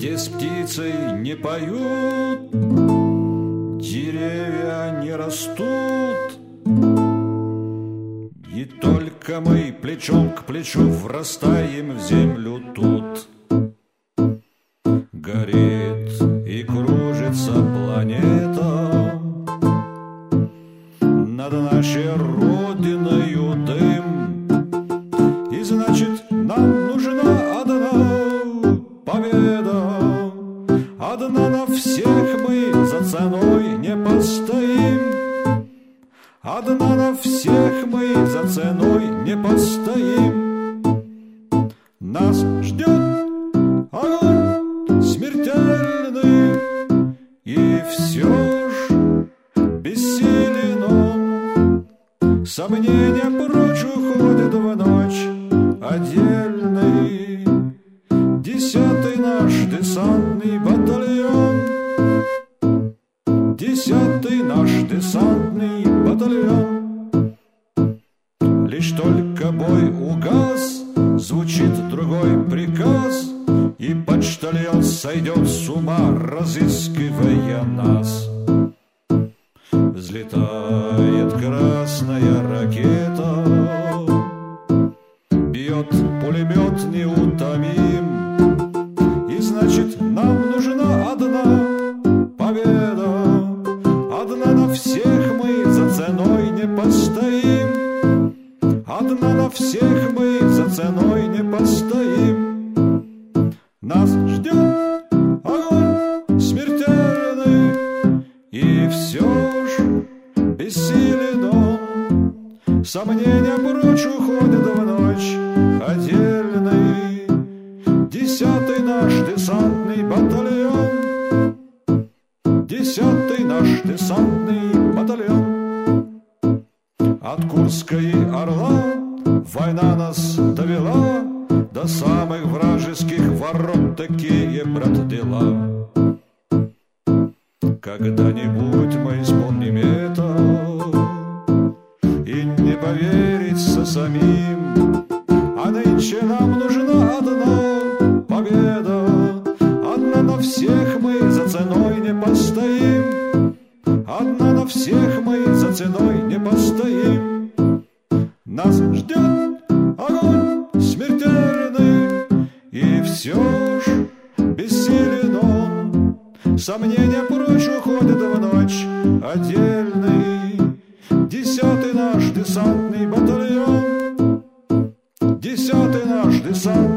где с птицей не поют, деревья не растут, и только мы плечом к плечу врастаем в землю тут. Горит и кружится планета, над нашей родиною дым, и значит нам нужна одна победа. Одна на всех мы за ценой не постоим, одна на всех мы за ценой не постоим. Нас ждет огонь смертельный, и все ж бессилен он. Сомнения прочь уходят в ночь отдельный. 10-й наш десантный батальон, 10-й наш десантный батальон. Лишь только бой угас, звучит другой приказ, и почтальон сойдет с ума, разыскивая нас. Взлетает красная ракета, бьет пулемет неутомим, и значит нам нужна одна победа. Одна на всех мы за ценой не постоим, одна на всех мы за ценой не постоим. Нас ждет огонь смертельный, и все ж бессилен он. Сомнения прочь уходят в ночь отдельный. 10-й наш десантный батальон, 10-й наш десантный батальон. От Курска и Орла война нас довела до самых вражеских ворот. Такие, брат, дела. Когда-нибудь мы исполним это, и не поверится самим. А нынче нам нужна одна победа. Одна на всех мы за ценой не постоим, одна на всех мы за ценой не постоим. Нас ждет огонь смертельный, и все ж бессилен он. Сомнения прочь уходят в ночь отдельный. 10-й наш десантный батальон, 10-й наш десантный